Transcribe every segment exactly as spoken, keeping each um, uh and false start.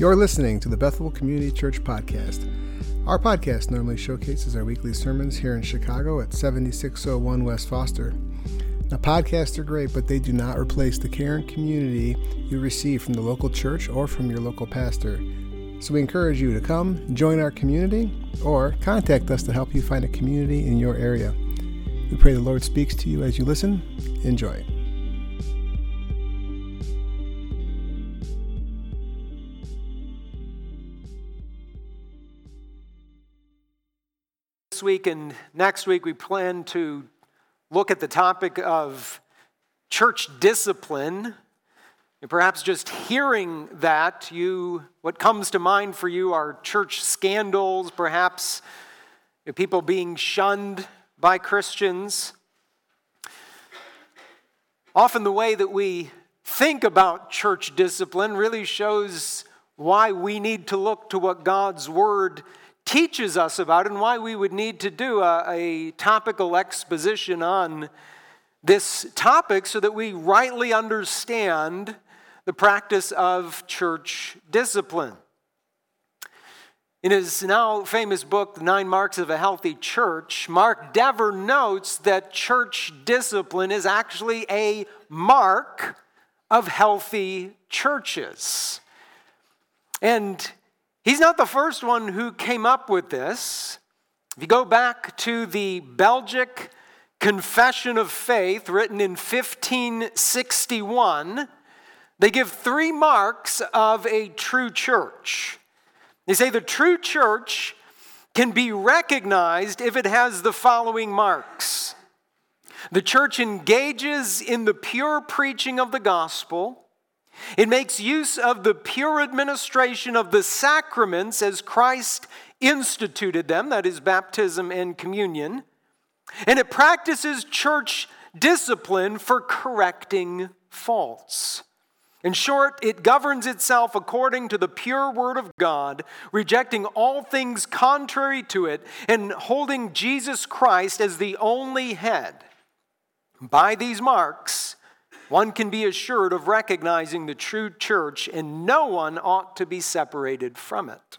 You're listening to the Bethel Community Church Podcast. Our podcast normally showcases our weekly sermons here in Chicago at seventy-six oh one West Foster. Now, podcasts are great, but they do not replace the care and community you receive from the local church or from your local pastor. So we encourage you to come, join our community, or contact us to help you find a community in your area. We pray the Lord speaks to you as you listen. Enjoy. This week and next week we plan to look at the topic of church discipline. And perhaps just hearing that, you what comes to mind for you are church scandals, perhaps you know, people being shunned by Christians. Often the way that we think about church discipline really shows why we need to look to what God's Word teaches us about and why we would need to do a, a topical exposition on this topic so that we rightly understand the practice of church discipline. In his now famous book, The Nine Marks of a Healthy Church, Mark Dever notes that church discipline is actually a mark of healthy churches. And he's not the first one who came up with this. If you go back to the Belgic Confession of Faith, written in fifteen sixty-one, they give three marks of a true church. They say the true church can be recognized if it has the following marks. The church engages in the pure preaching of the gospel. It makes use of the pure administration of the sacraments as Christ instituted them, that is, baptism and communion. And it practices church discipline for correcting faults. In short, it governs itself according to the pure word of God, rejecting all things contrary to it and holding Jesus Christ as the only head. By these marks, one can be assured of recognizing the true church, and no one ought to be separated from it.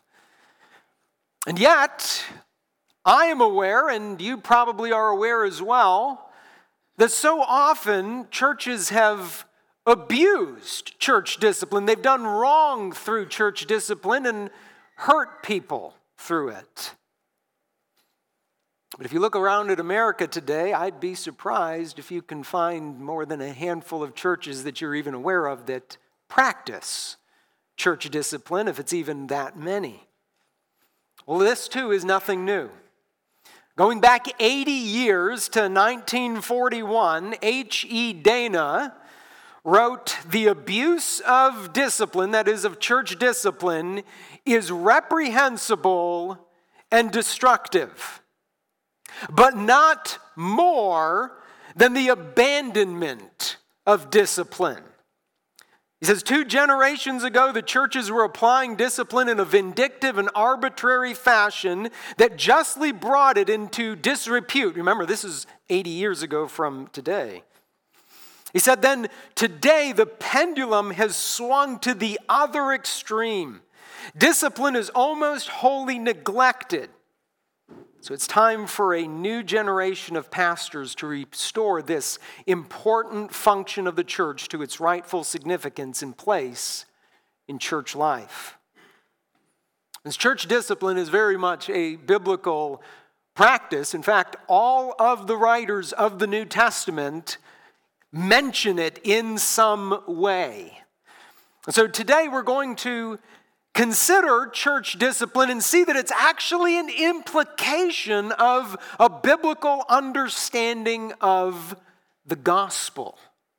And yet, I am aware, and you probably are aware as well, that so often churches have abused church discipline. They've done wrong through church discipline and hurt people through it. But if you look around at America today, I'd be surprised if you can find more than a handful of churches that you're even aware of that practice church discipline, if it's even that many. Well, this too is nothing new. Going back eighty years to nineteen forty-one, H E Dana wrote, "The abuse of discipline, that is of church discipline, is reprehensible and destructive, but not more than the abandonment of discipline." He says, two generations ago, the churches were applying discipline in a vindictive and arbitrary fashion that justly brought it into disrepute. Remember, this is eighty years ago from today. He said, then today the pendulum has swung to the other extreme. Discipline is almost wholly neglected. So it's time for a new generation of pastors to restore this important function of the church to its rightful significance and place in church life. This church discipline is very much a biblical practice. In fact, all of the writers of the New Testament mention it in some way. So today we're going to consider church discipline and see that it's actually an implication of a biblical understanding of the gospel.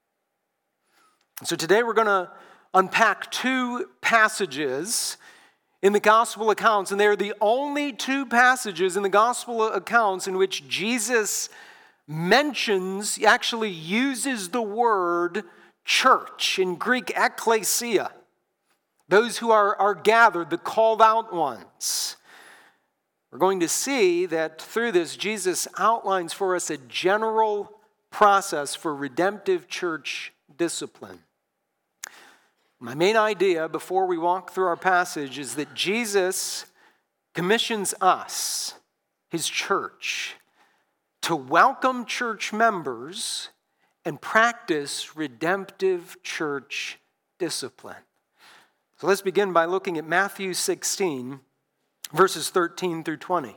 So today we're going to unpack two passages in the gospel accounts, and they're the only two passages in the gospel accounts in which Jesus mentions, actually uses the word church, in Greek ekklesia. Those who are, are gathered, the called out ones. We're going to see that through this, Jesus outlines for us a general process for redemptive church discipline. My main idea before we walk through our passage is that Jesus commissions us, his church, to welcome church members and practice redemptive church discipline. So let's begin by looking at Matthew sixteen, verses thirteen through twenty.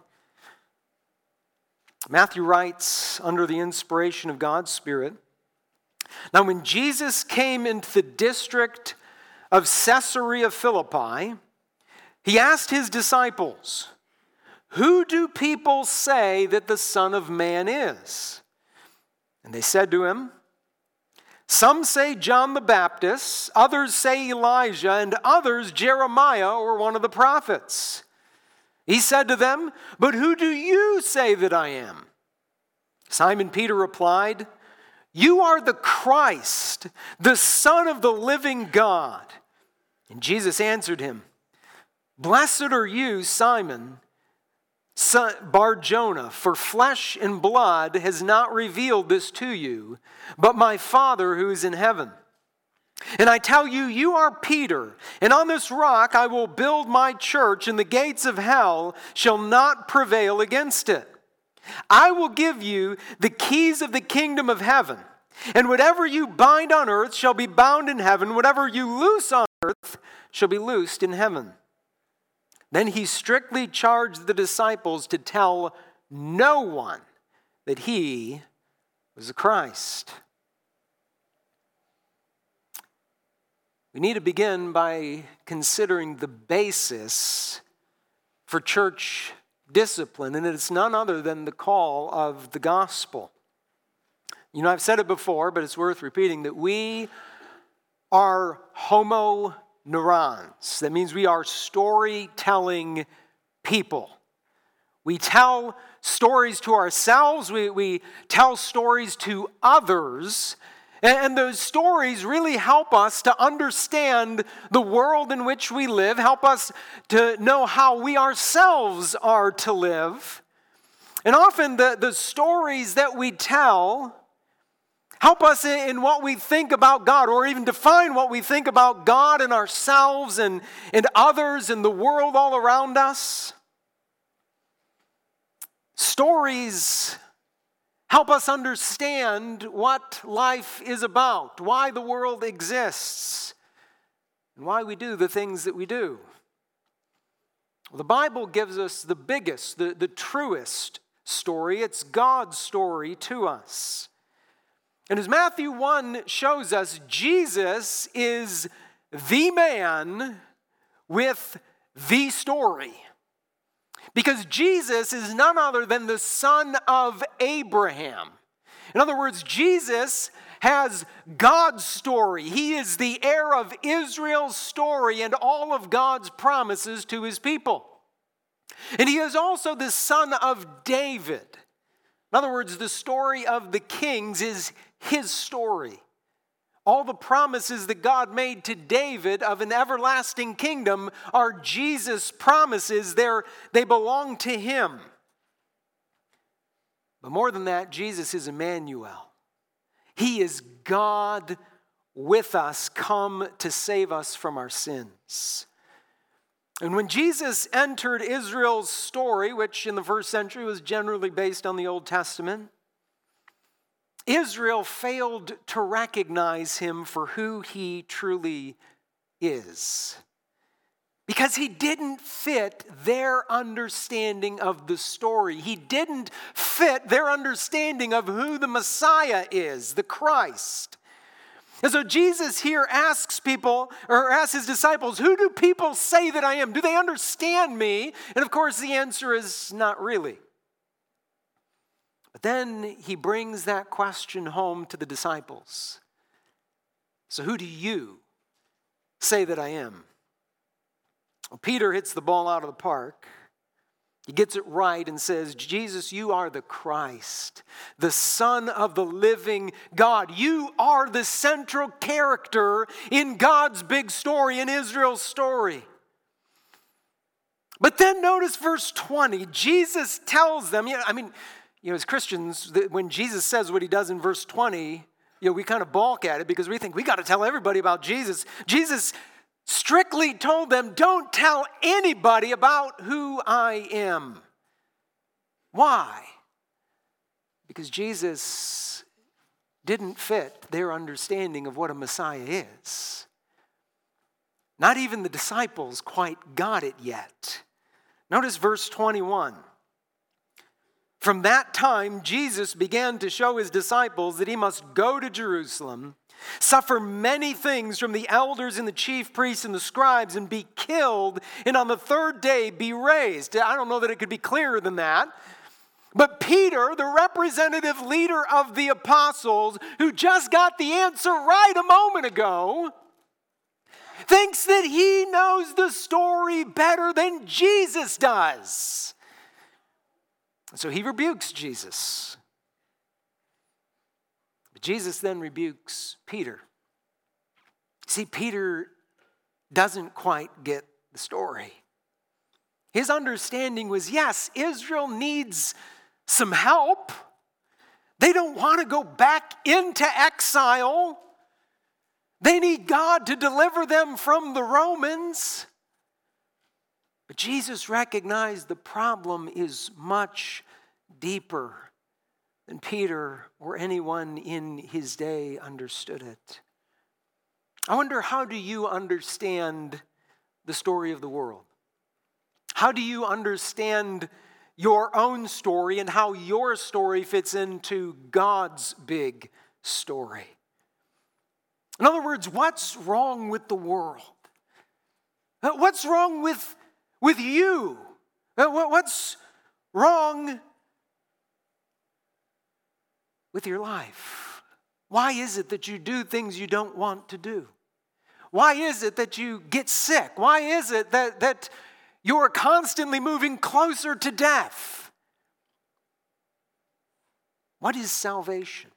Matthew writes under the inspiration of God's Spirit, "Now when Jesus came into the district of Caesarea Philippi, he asked his disciples, 'Who do people say that the Son of Man is?' And they said to him, 'Some say John the Baptist, others say Elijah, and others Jeremiah or one of the prophets.' He said to them, 'But who do you say that I am?' Simon Peter replied, 'You are the Christ, the Son of the living God.' And Jesus answered him, 'Blessed are you, Simon, son Bar-Jonah, for flesh and blood has not revealed this to you, but my Father who is in heaven. And I tell you, you are Peter, and on this rock I will build my church, and the gates of hell shall not prevail against it. I will give you the keys of the kingdom of heaven, and whatever you bind on earth shall be bound in heaven, whatever you loose on earth shall be loosed in heaven.' Then he strictly charged the disciples to tell no one that he was the Christ." We need to begin by considering the basis for church discipline, and it's none other than the call of the gospel. You know, I've said it before, but it's worth repeating, that we are homo neurons. That means we are storytelling people. We tell stories to ourselves, we, we tell stories to others, and those stories really help us to understand the world in which we live, help us to know how we ourselves are to live. And often the, the stories that we tell help us in what we think about God, or even define what we think about God and ourselves and, and others and the world all around us. Stories help us understand what life is about, why the world exists, and why we do the things that we do. Well, the Bible gives us the biggest, the, the truest story. It's God's story to us. And as Matthew one shows us, Jesus is the man with the story. Because Jesus is none other than the son of Abraham. In other words, Jesus has God's story. He is the heir of Israel's story and all of God's promises to his people. And he is also the son of David. In other words, the story of the kings is his story. All the promises that God made to David of an everlasting kingdom are Jesus' promises. They're, they belong to him. But more than that, Jesus is Emmanuel. He is God with us, come to save us from our sins. And when Jesus entered Israel's story, which in the first century was generally based on the Old Testament, Israel failed to recognize him for who he truly is, because he didn't fit their understanding of the story. He didn't fit their understanding of who the Messiah is, the Christ. And so Jesus here asks people, or asks his disciples, who do people say that I am? Do they understand me? And of course the answer is not really. But then he brings that question home to the disciples. So who do you say that I am? Well, Peter hits the ball out of the park. He gets it right and says, Jesus, you are the Christ, the Son of the living God. You are the central character in God's big story, in Israel's story. But then notice verse twenty. Jesus tells them, you know, I mean, You know, as Christians, when Jesus says what he does in verse twenty, You know, we kind of balk at it because we think we got to tell everybody about Jesus. Jesus strictly told them, don't tell anybody about who I am. Why? Because Jesus didn't fit their understanding of what a Messiah is. Not even the disciples quite got it yet. Notice verse twenty-one. From that time, Jesus began to show his disciples that he must go to Jerusalem, suffer many things from the elders and the chief priests and the scribes, and be killed, and on the third day be raised. I don't know that it could be clearer than that. But Peter, the representative leader of the apostles, who just got the answer right a moment ago, thinks that he knows the story better than Jesus does. So he rebukes Jesus. But Jesus then rebukes Peter. See, Peter doesn't quite get the story. His understanding was, yes, Israel needs some help. They don't want to go back into exile. They need God to deliver them from the Romans. But Jesus recognized the problem is much deeper than Peter or anyone in his day understood it. I wonder, how do you understand the story of the world? How do you understand your own story and how your story fits into God's big story? In other words, what's wrong with the world? What's wrong with, with you? What's wrong with your life? Why is it that you do things you don't want to do? Why is it that you get sick? Why is it that, that you're constantly moving closer to death? What is salvation?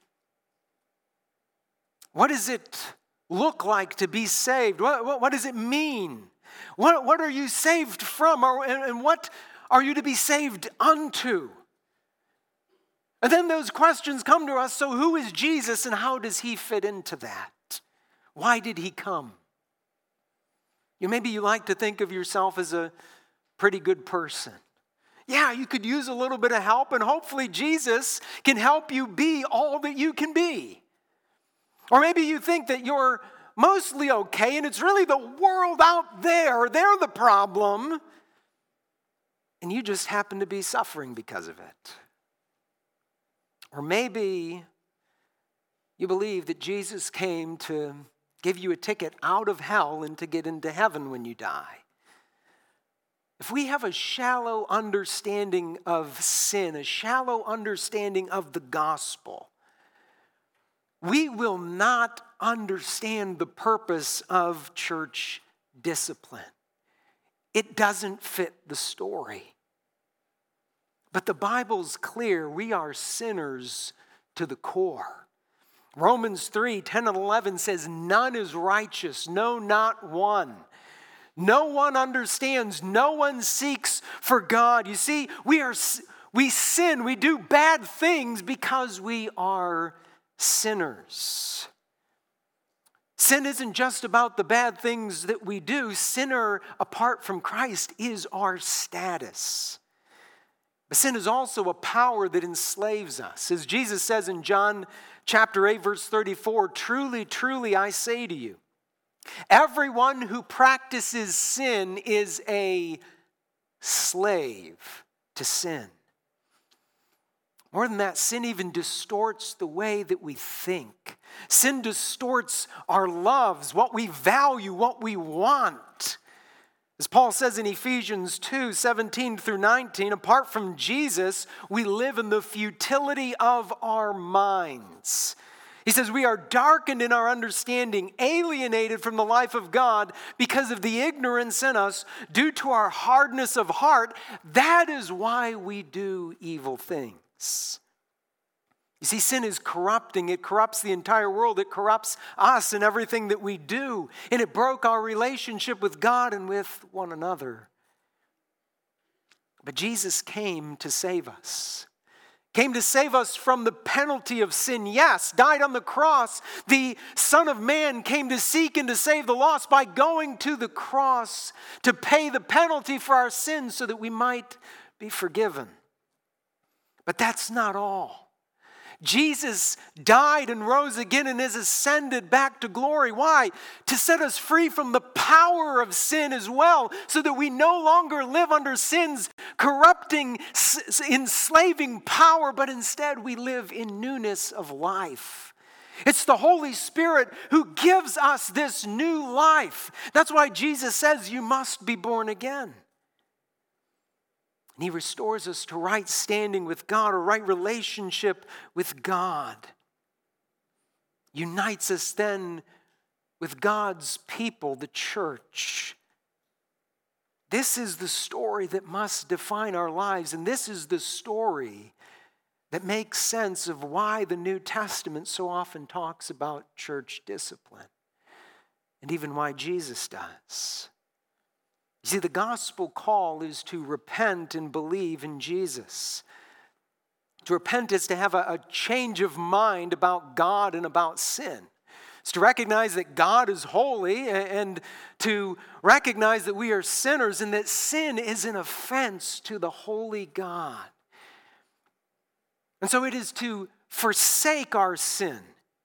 What does it look like to be saved? What, what, what does it mean? What, what are you saved from? Or, and, and what are you to be saved unto? And then those questions come to us. So who is Jesus and how does he fit into that? Why did he come? You know, maybe you like to think of yourself as a pretty good person. Yeah, you could use a little bit of help, and hopefully Jesus can help you be all that you can be. Or maybe you think that you're mostly okay, and it's really the world out there. They're the problem. And you just happen to be suffering because of it. Or maybe you believe that Jesus came to give you a ticket out of hell and to get into heaven when you die. If we have a shallow understanding of sin, a shallow understanding of the gospel, we will not understand the purpose of church discipline. It doesn't fit the story. But the Bible's clear, we are sinners to the core. Romans three, ten and eleven says, none is righteous, no, not one. No one understands, no one seeks for God. You see, we are we sin, we do bad things because we are sinners. Sin isn't just about the bad things that we do. Sinner apart from Christ is our status. But sin is also a power that enslaves us. As Jesus says in John chapter eight, verse thirty-four, truly, truly, I say to you, everyone who practices sin is a slave to sin. More than that, sin even distorts the way that we think. Sin distorts our loves, what we value, what we want. As Paul says in Ephesians two, seventeen through nineteen, apart from Jesus, we live in the futility of our minds. He says, we are darkened in our understanding, alienated from the life of God because of the ignorance in us due to our hardness of heart. That is why we do evil things. You see, sin is corrupting. It corrupts the entire world. It corrupts us and everything that we do. And it broke our relationship with God and with one another. But Jesus came to save us. came to save us from the penalty of sin, yes, died on the cross. The Son of Man came to seek and to save the lost by going to the cross to pay the penalty for our sins so that we might be forgiven. But that's not all. Jesus died and rose again and is ascended back to glory. Why? To set us free from the power of sin as well, so that we no longer live under sin's corrupting, enslaving power, but instead we live in newness of life. It's the Holy Spirit who gives us this new life. That's why Jesus says you must be born again. And he restores us to right standing with God, or right relationship with God. Unites us then with God's people, the church. This is the story that must define our lives, and this is the story that makes sense of why the New Testament so often talks about church discipline, and even why Jesus does. You see, the gospel call is to repent and believe in Jesus. To repent is to have a, a change of mind about God and about sin. It's to recognize that God is holy, and to recognize that we are sinners and that sin is an offense to the holy God. And so it is to forsake our sin.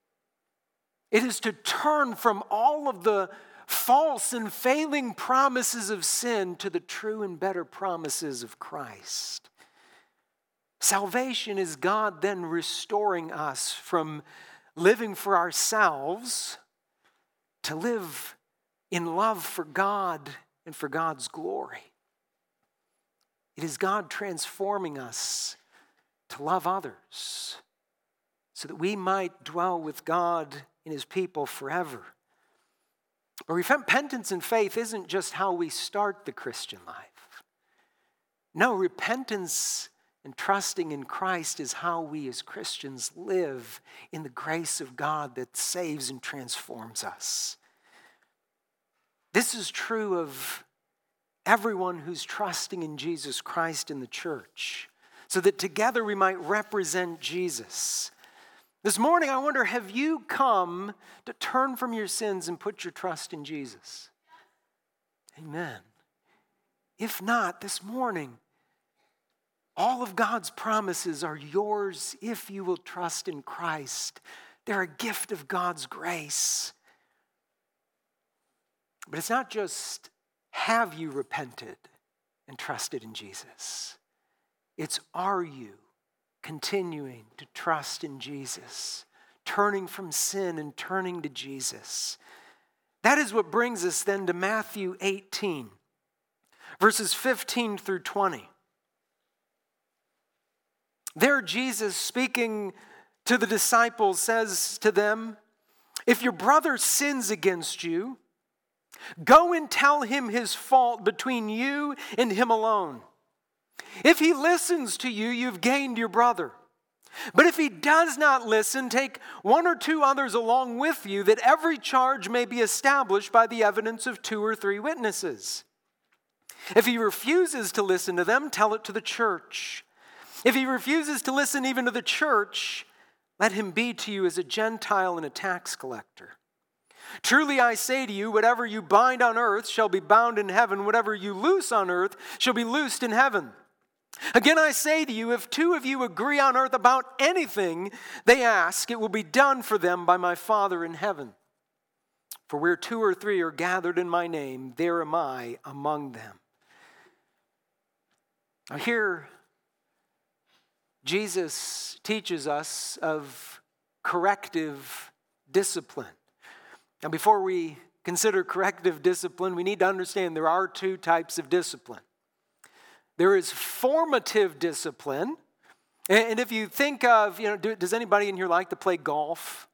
It is to turn from all of the false and failing promises of sin to the true and better promises of Christ. Salvation is God then restoring us from living for ourselves to live in love for God and for God's glory. It is God transforming us to love others so that we might dwell with God and his people forever. But repentance and faith isn't just how we start the Christian life. No, repentance and trusting in Christ is how we as Christians live in the grace of God that saves and transforms us. This is true of everyone who's trusting in Jesus Christ in the church, so that together we might represent Jesus. This morning, I wonder, have you come to turn from your sins and put your trust in Jesus? Amen. If not, this morning, all of God's promises are yours if you will trust in Christ. They're a gift of God's grace. But it's not just have you repented and trusted in Jesus. It's are you continuing to trust in Jesus, turning from sin and turning to Jesus. That is what brings us then to Matthew eighteen, verses fifteen through twenty. There Jesus, speaking to the disciples, says to them, "If your brother sins against you, go and tell him his fault between you and him alone. If he listens to you, you've gained your brother. But if he does not listen, take one or two others along with you, that every charge may be established by the evidence of two or three witnesses. If he refuses to listen to them, tell it to the church. If he refuses to listen even to the church, let him be to you as a Gentile and a tax collector. Truly I say to you, whatever you bind on earth shall be bound in heaven. Whatever you loose on earth shall be loosed in heaven. Again I say to you, if two of you agree on earth about anything they ask, it will be done for them by my Father in heaven. For where two or three are gathered in my name, there am I among them." Now here, Jesus teaches us of corrective discipline. Now, before we consider corrective discipline, we need to understand there are two types of discipline. There is formative discipline. And if you think of, you know, does anybody in here like to play golf?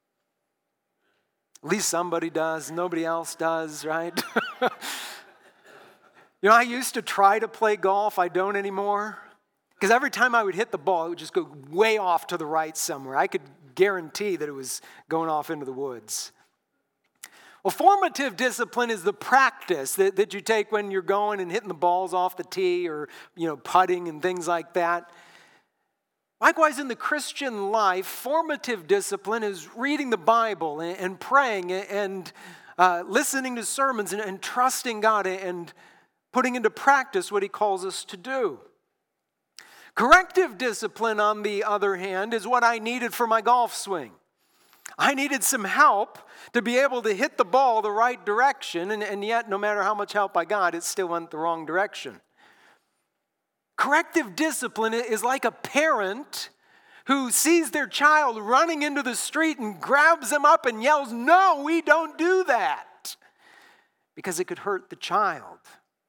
At least somebody does. Nobody else does, right? You know, I used to try to play golf. I don't anymore. Because every time I would hit the ball, it would just go way off to the right somewhere. I could guarantee that it was going off into the woods. Well, formative discipline is the practice that, that you take when you're going and hitting the balls off the tee, or, you know, putting and things like that. Likewise, in the Christian life, formative discipline is reading the Bible and, and praying and uh, listening to sermons and, and trusting God and putting into practice what He calls us to do. Corrective discipline, on the other hand, is what I needed for my golf swing. I needed some help to be able to hit the ball the right direction, and, and yet, no matter how much help I got, it still went the wrong direction. Corrective discipline is like a parent who sees their child running into the street and grabs them up and yells, "No, we don't do that," because it could hurt the child.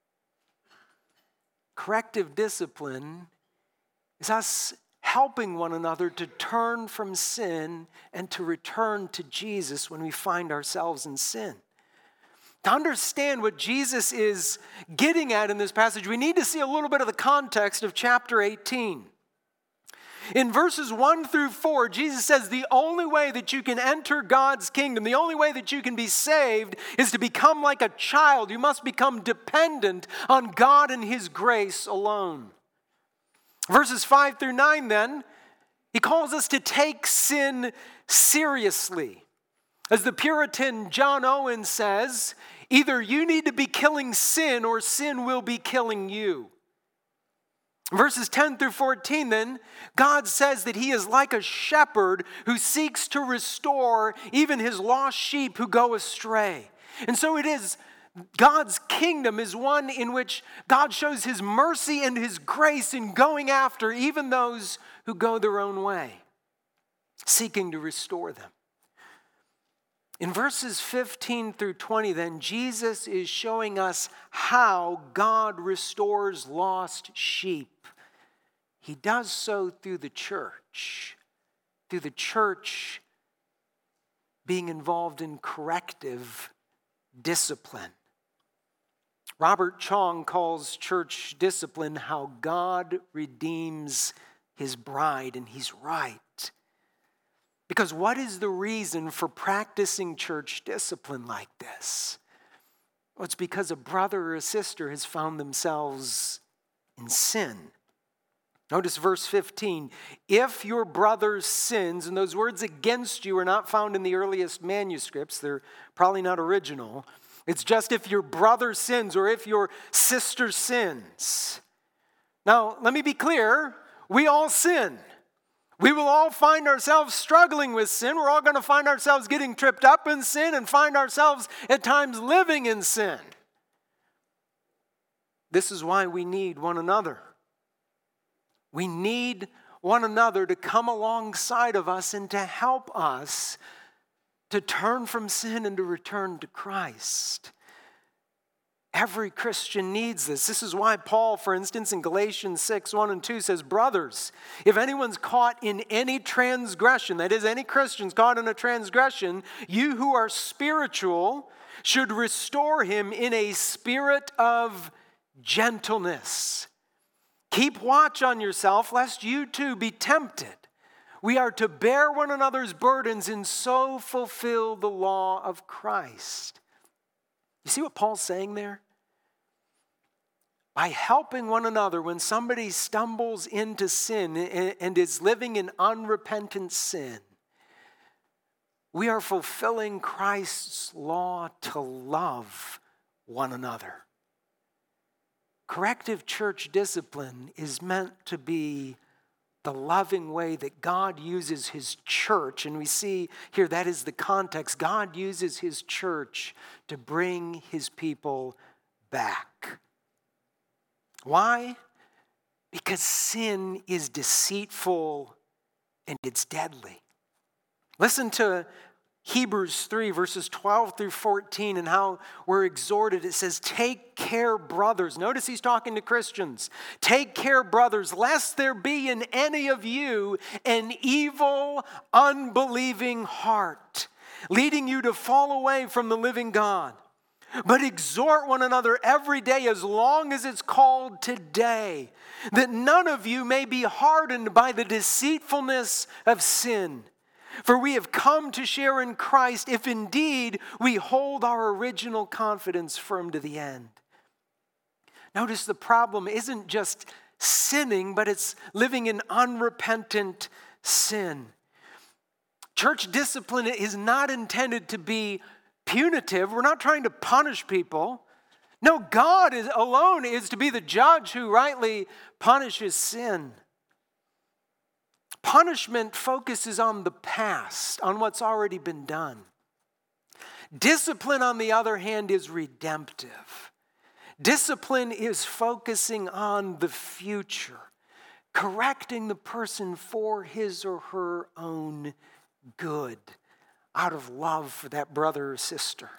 Corrective discipline is us helping one another to turn from sin and to return to Jesus when we find ourselves in sin. To understand what Jesus is getting at in this passage, we need to see a little bit of the context of chapter eighteen. In verses one through four, Jesus says the only way that you can enter God's kingdom, the only way that you can be saved is to become like a child. You must become dependent on God and His grace alone. Verses five through nine then, He calls us to take sin seriously. As the Puritan John Owen says, either you need to be killing sin or sin will be killing you. Verses ten through fourteen then, God says that He is like a shepherd who seeks to restore even His lost sheep who go astray. And so it is, God's kingdom is one in which God shows His mercy and His grace in going after even those who go their own way, seeking to restore them. In verses fifteen through twenty then, Jesus is showing us how God restores lost sheep. He does so through the church, through the church being involved in corrective discipline. Robert Chong calls church discipline how God redeems His bride, and he's right. Because what is the reason for practicing church discipline like this? Well, it's because a brother or a sister has found themselves in sin. Notice verse fifteen. If your brother sins, and those words against you are not found in the earliest manuscripts, they're probably not original. It's just if your brother sins or if your sister sins. Now, let me be clear. We all sin. We will all find ourselves struggling with sin. We're all going to find ourselves getting tripped up in sin and find ourselves at times living in sin. This is why we need one another. We need one another to come alongside of us and to help us to turn from sin and to return to Christ. Every Christian needs this. This is why Paul, for instance, in Galatians six, one and two says, brothers, if anyone's caught in any transgression, that is, any Christian's caught in a transgression, you who are spiritual should restore him in a spirit of gentleness. Keep watch on yourself, lest you too be tempted. We are to bear one another's burdens and so fulfill the law of Christ. You see what Paul's saying there? By helping one another when somebody stumbles into sin and is living in unrepentant sin, we are fulfilling Christ's law to love one another. Corrective church discipline is meant to be the loving way that God uses His church. And we see here that is the context. God uses His church to bring His people back. Why? Because sin is deceitful and it's deadly. Listen to Hebrews three, verses twelve through fourteen, and how we're exhorted. It says, take care, brothers. Notice he's talking to Christians. Take care, brothers, lest there be in any of you an evil, unbelieving heart, leading you to fall away from the living God. But exhort one another every day as long as it's called today, that none of you may be hardened by the deceitfulness of sin. For we have come to share in Christ if indeed we hold our original confidence firm to the end. Notice the problem isn't just sinning, but it's living in unrepentant sin. Church discipline is not intended to be punitive. We're not trying to punish people. No, God is, alone is to be the judge who rightly punishes sin. Punishment focuses on the past, on what's already been done. Discipline, on the other hand, is redemptive. Discipline is focusing on the future, correcting the person for his or her own good, out of love for that brother or sister.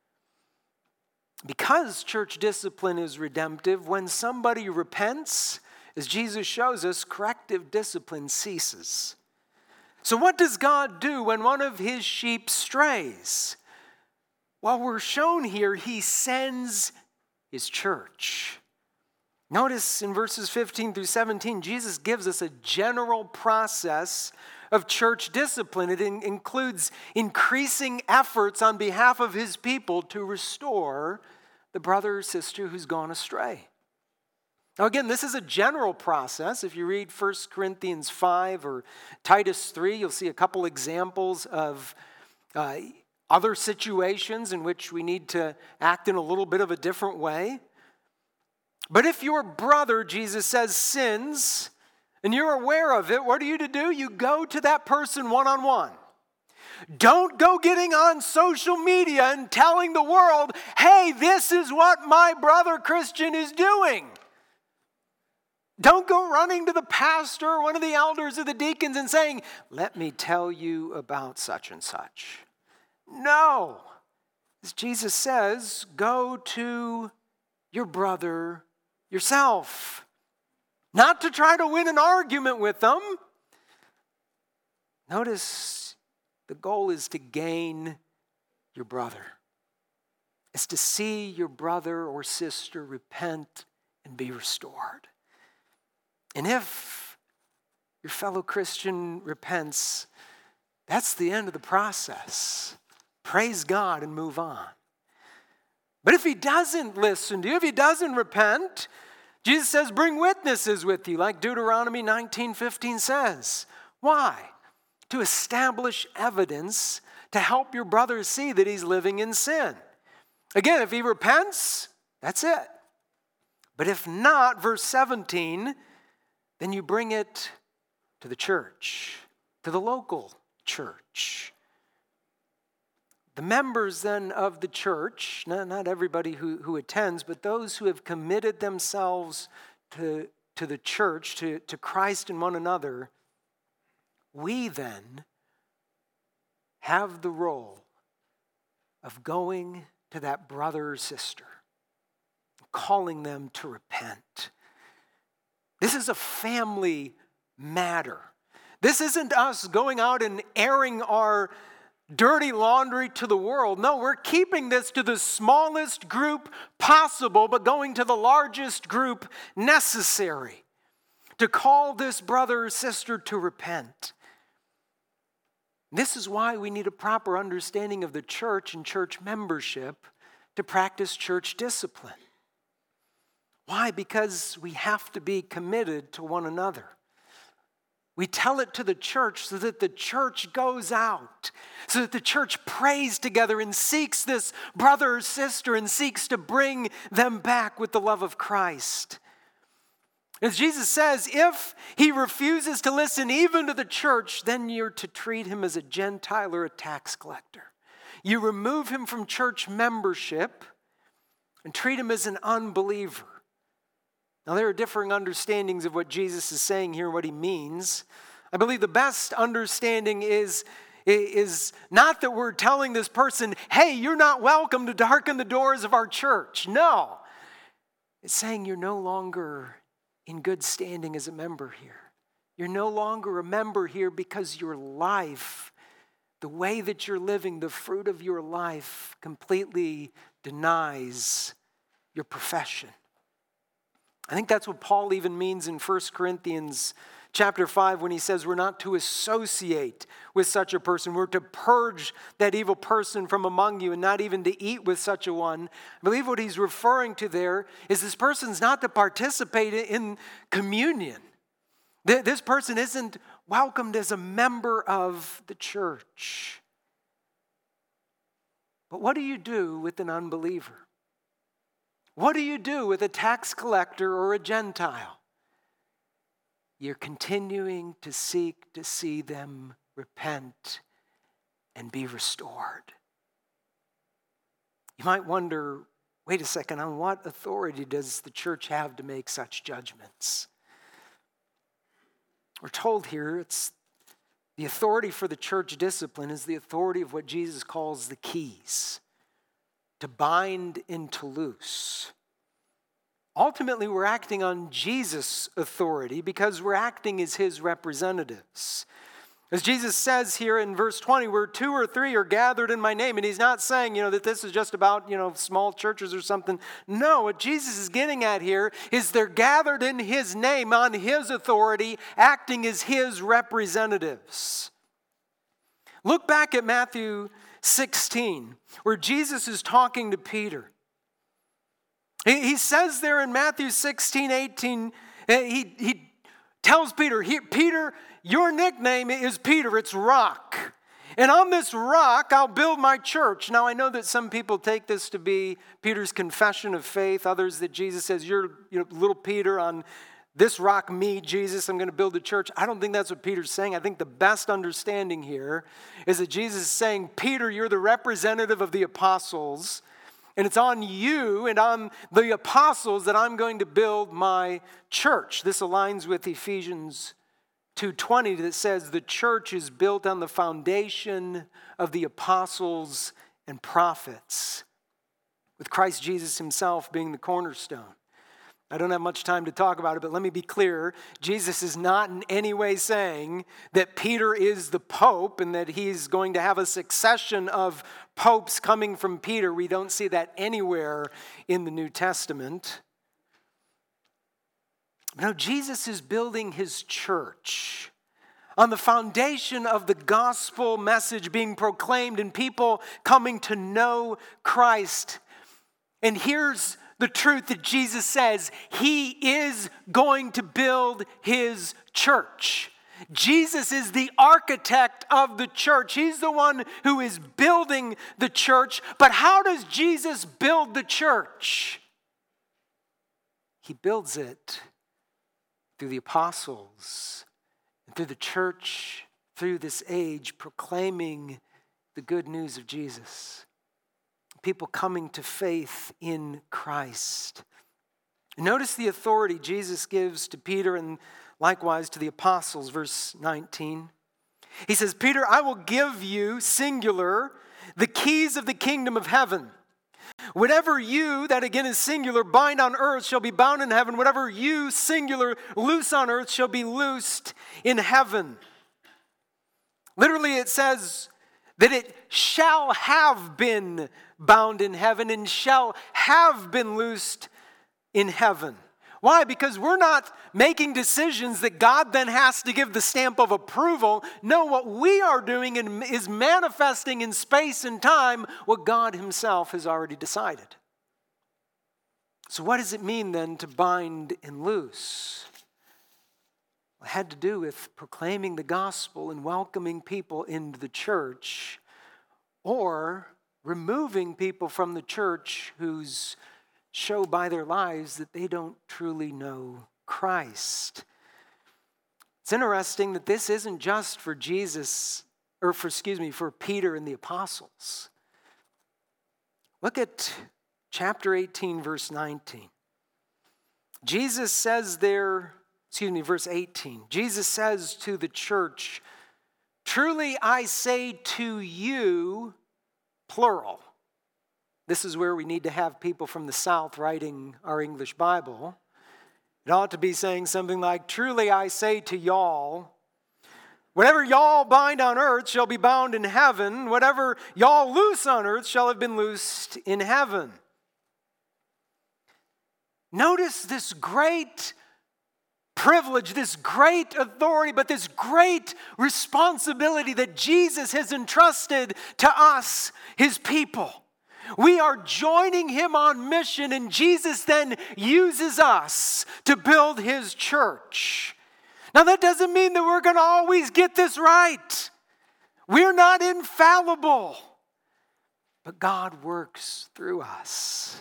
Because church discipline is redemptive, when somebody repents, as Jesus shows us, corrective discipline ceases. So what does God do when one of his sheep strays? Well, we're shown here, he sends his church. Notice in verses fifteen through seventeen, Jesus gives us a general process of church discipline. It in- includes increasing efforts on behalf of his people to restore the brother or sister who's gone astray. Now again, this is a general process. If you read First Corinthians five or Titus three, you'll see a couple examples of uh, other situations in which we need to act in a little bit of a different way. But if your brother, Jesus says, sins, and you're aware of it, what are you to do? You go to that person one-on-one. Don't go getting on social media and telling the world, hey, this is what my brother Christian is doing. Don't go running to the pastor or one of the elders or the deacons and saying, let me tell you about such and such. No. As Jesus says, go to your brother yourself. Not to try to win an argument with them. Notice the goal is to gain your brother. It's to see your brother or sister repent and be restored. And if your fellow Christian repents, that's the end of the process. Praise God and move on. But if he doesn't listen to you, if he doesn't repent, Jesus says, bring witnesses with you, like Deuteronomy nineteen fifteen says. Why? To establish evidence to help your brother see that he's living in sin. Again, if he repents, that's it. But if not, verse seventeen, then you bring it to the church, to the local church. The members then of the church, not, not everybody who, who attends, but those who have committed themselves to, to the church, to, to Christ and one another, we then have the role of going to that brother or sister, calling them to repent. This is a family matter. This isn't us going out and airing our dirty laundry to the world. No, we're keeping this to the smallest group possible, but going to the largest group necessary to call this brother or sister to repent. This is why we need a proper understanding of the church and church membership to practice church discipline. Why? Because we have to be committed to one another. We tell it to the church so that the church goes out, so that the church prays together and seeks this brother or sister and seeks to bring them back with the love of Christ. As Jesus says, if he refuses to listen even to the church, then you're to treat him as a Gentile or a tax collector. You remove him from church membership and treat him as an unbeliever. Now, there are differing understandings of what Jesus is saying here and what he means. I believe the best understanding is, is not that we're telling this person, hey, you're not welcome to darken the doors of our church. No. It's saying you're no longer in good standing as a member here. You're no longer a member here because your life, the way that you're living, the fruit of your life completely denies your profession. I think that's what Paul even means in First Corinthians chapter five when he says we're not to associate with such a person. We're to purge that evil person from among you and not even to eat with such a one. I believe what he's referring to there is this person's not to participate in communion. This person isn't welcomed as a member of the church. But what do you do with an unbeliever? What do you do with a tax collector or a Gentile? You're continuing to seek to see them repent and be restored. You might wonder, wait a second, on what authority does the church have to make such judgments? We're told here it's the authority for the church discipline is the authority of what Jesus calls the keys, to bind and to loose. Ultimately, we're acting on Jesus' authority because we're acting as his representatives. As Jesus says here in verse twenty, where two or three are gathered in my name, and he's not saying, you know, that this is just about, you know, small churches or something. No, what Jesus is getting at here is they're gathered in his name, on his authority, acting as his representatives. Look back at Matthew sixteen, where Jesus is talking to Peter. He, he says there in Matthew sixteen, eighteen, he, he tells Peter, he, Peter, your nickname is Peter, it's Rock. And on this rock, I'll build my church. Now, I know that some people take this to be Peter's confession of faith. Others that Jesus says, you're you know, little Peter, on this rock, me, Jesus, I'm going to build a church. I don't think that's what Peter's saying. I think the best understanding here is that Jesus is saying, Peter, you're the representative of the apostles. And it's on you and on the apostles that I'm going to build my church. This aligns with Ephesians two twenty that says the church is built on the foundation of the apostles and prophets, with Christ Jesus himself being the cornerstone. I don't have much time to talk about it, but let me be clear. Jesus is not in any way saying that Peter is the Pope and that he's going to have a succession of popes coming from Peter. We don't see that anywhere in the New Testament. No, Jesus is building his church on the foundation of the gospel message being proclaimed and people coming to know Christ. And here's the truth that Jesus says, he is going to build his church. Jesus is the architect of the church. He's the one who is building the church. But how does Jesus build the church? He builds it through the apostles, and through the church, through this age, proclaiming the good news of Jesus. People coming to faith in Christ. Notice the authority Jesus gives to Peter and likewise to the apostles, verse nineteen. He says, Peter, I will give you, singular, the keys of the kingdom of heaven. Whatever you, that again is singular, bind on earth shall be bound in heaven. Whatever you, singular, loose on earth shall be loosed in heaven. Literally it says that it shall have been bound in heaven and shall have been loosed in heaven. Why? Because we're not making decisions that God then has to give the stamp of approval. No, what we are doing is manifesting in space and time what God himself has already decided. So what does it mean then to bind and loose? It had to do with proclaiming the gospel and welcoming people into the church, or removing people from the church whose show by their lives that they don't truly know Christ. It's interesting that this isn't just for Jesus, or for, excuse me, for Peter and the apostles. Look at chapter eighteen, verse nineteen. Jesus says there, excuse me, verse eighteen. Jesus says to the church, truly I say to you, plural. This is where we need to have people from the South writing our English Bible. It ought to be saying something like, truly I say to y'all, whatever y'all bind on earth shall be bound in heaven. Whatever y'all loose on earth shall have been loosed in heaven. Notice this great privilege, this great authority, but this great responsibility that Jesus has entrusted to us, his people. We are joining him on mission, and Jesus then uses us to build his church. Now, that doesn't mean that we're going to always get this right. We're not infallible, but God works through us.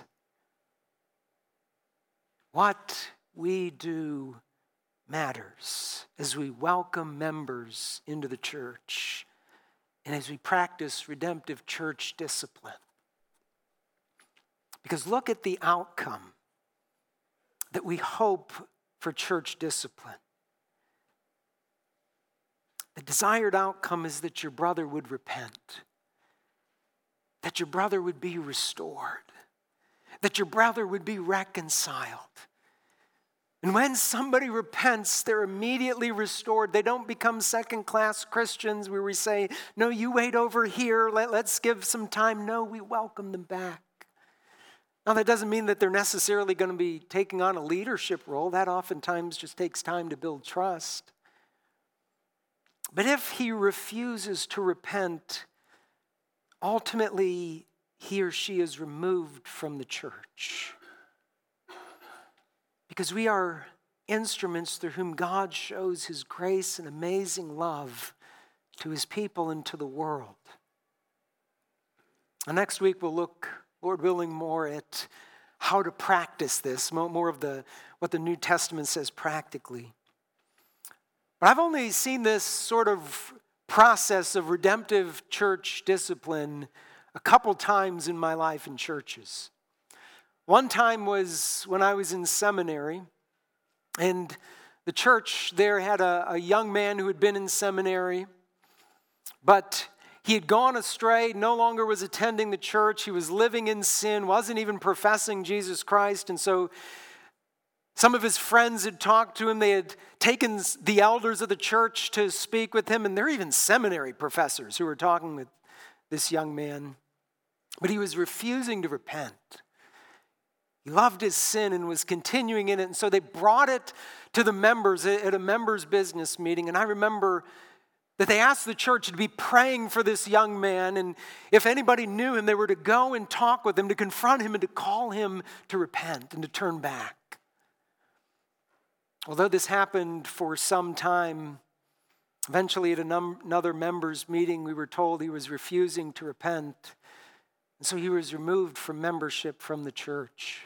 What we do matters as we welcome members into the church and as we practice redemptive church discipline. Because look at the outcome that we hope for church discipline. The desired outcome is that your brother would repent, that your brother would be restored, that your brother would be reconciled. And when somebody repents, they're immediately restored. They don't become second-class Christians where we say, no, you wait over here, let, let's give some time. No, we welcome them back. Now, that doesn't mean that they're necessarily going to be taking on a leadership role. That oftentimes just takes time to build trust. But if he refuses to repent, ultimately he or she is removed from the church. Because we are instruments through whom God shows his grace and amazing love to his people and to the world. And next week we'll look, Lord willing, more at how to practice this, more of the what the New Testament says practically. But I've only seen this sort of process of redemptive church discipline a couple times in my life in churches. One time was when I was in seminary, and the church there had a, a young man who had been in seminary, but he had gone astray, no longer was attending the church. He was living in sin, wasn't even professing Jesus Christ. And so some of his friends had talked to him. They had taken the elders of the church to speak with him. And they're even seminary professors who were talking with this young man. But he was refusing to repent. He loved his sin and was continuing in it. And so they brought it to the members at a members' business meeting. And I remember that they asked the church to be praying for this young man. And if anybody knew him, they were to go and talk with him, to confront him and to call him to repent and to turn back. Although this happened for some time, eventually at another members' meeting, we were told he was refusing to repent. And so he was removed from membership from the church.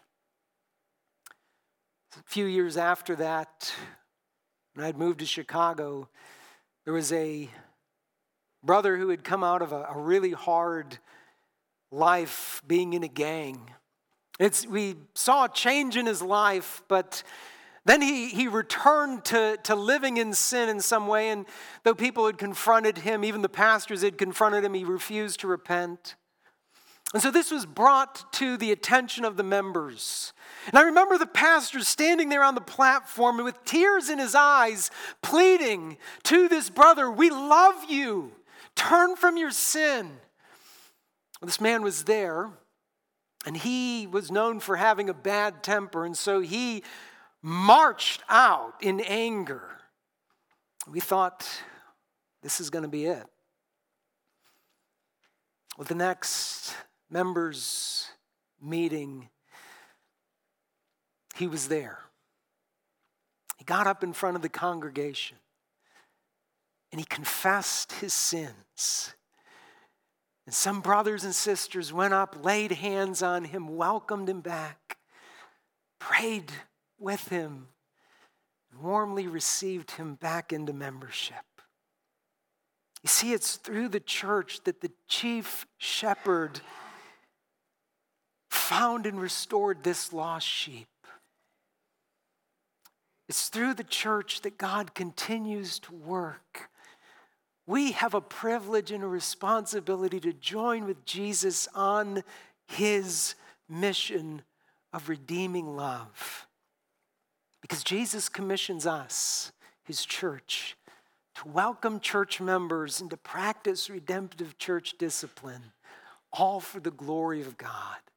A few years after that, when I'd moved to Chicago, there was a brother who had come out of a, a really hard life being in a gang. It's, we saw a change in his life, but then he, he returned to, to living in sin in some way, and though people had confronted him, even the pastors had confronted him, he refused to repent. And so this was brought to the attention of the members. And I remember the pastor standing there on the platform with tears in his eyes, pleading to this brother, "We love you. Turn from your sin." Well, this man was there, and he was known for having a bad temper, and so he marched out in anger. We thought, this is going to be it. Well, the next members' meeting, he was there. He got up in front of the congregation and he confessed his sins. And some brothers and sisters went up, laid hands on him, welcomed him back, prayed with him, and warmly received him back into membership. You see, it's through the church that the chief shepherd found and restored this lost sheep. It's through the church that God continues to work. We have a privilege and a responsibility to join with Jesus on his mission of redeeming love. Because Jesus commissions us, his church, to welcome church members and to practice redemptive church discipline, all for the glory of God.